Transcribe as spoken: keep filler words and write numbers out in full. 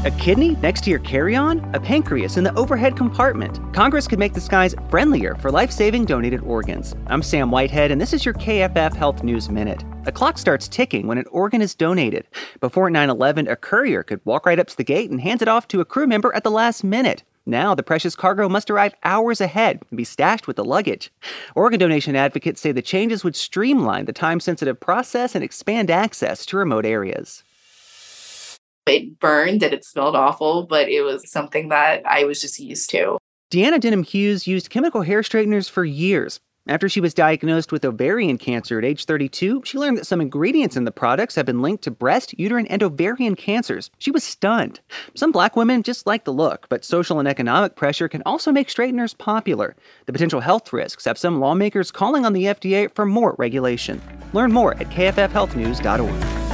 A kidney next to your carry-on? A pancreas in the overhead compartment? Congress could make the skies friendlier for life-saving donated organs. I'm Sam Whitehead, and this is your K F F Health News Minute. A clock starts ticking when an organ is donated. Before nine eleven, a courier could walk right up to the gate and hand it off to a crew member at the last minute. Now, the precious cargo must arrive hours ahead and be stashed with the luggage. Organ donation advocates say the changes would streamline the time-sensitive process and expand access to remote areas. It burned and it smelled awful, but it was something that I was just used to. Deanna Denham Hughes used chemical hair straighteners for years. After she was diagnosed with ovarian cancer at age thirty-two, she learned that some ingredients in the products have been linked to breast, uterine, and ovarian cancers. She was stunned. Some Black women just like the look, but social and economic pressure can also make straighteners popular. The potential health risks have some lawmakers calling on the F D A for more regulation. Learn more at K F F health news dot org.